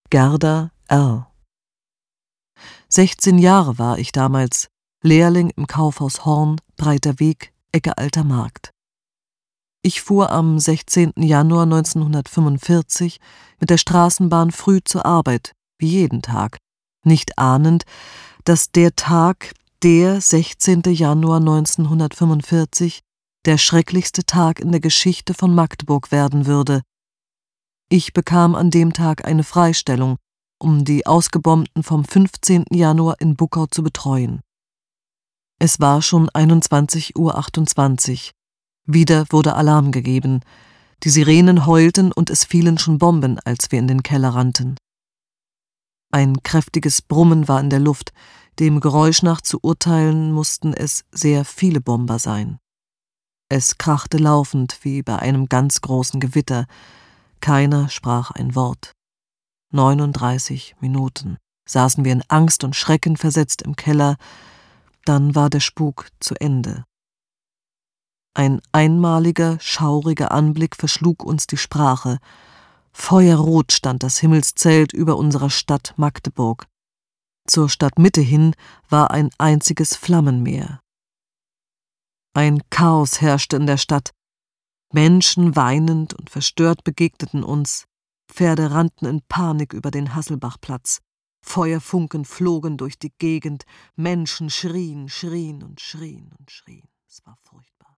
Gerda R. 16 Jahre war ich damals, Lehrling im Kaufhaus Horn, Breiter Weg, Ecke Alter Markt. Ich fuhr am 16. Januar 1945 mit der Straßenbahn früh zur Arbeit, wie jeden Tag, nicht ahnend, dass der Tag, der 16. Januar 1945, der schrecklichste Tag in der Geschichte von Magdeburg werden würde. Ich bekam an dem Tag eine Freistellung, um die Ausgebombten vom 15. Januar in Buckau zu betreuen. Es war schon 21:28 Uhr. Wieder wurde Alarm gegeben. Die Sirenen heulten und es fielen schon Bomben, als wir in den Keller rannten. Ein kräftiges Brummen war in der Luft. Dem Geräusch nach zu urteilen mussten es sehr viele Bomber sein. Es krachte laufend wie bei einem ganz großen Gewitter. Keiner sprach ein Wort. 39 Minuten saßen wir in Angst und Schrecken versetzt im Keller. Dann war der Spuk zu Ende. Ein einmaliger, schauriger Anblick verschlug uns die Sprache. Feuerrot stand das Himmelszelt über unserer Stadt Magdeburg. Zur Stadtmitte hin war ein einziges Flammenmeer. Ein Chaos herrschte in der Stadt. Menschen weinend und verstört begegneten uns. Pferde rannten in Panik über den Hasselbachplatz. Feuerfunken flogen durch die Gegend. Menschen schrien und schrien und schrien. Es war furchtbar.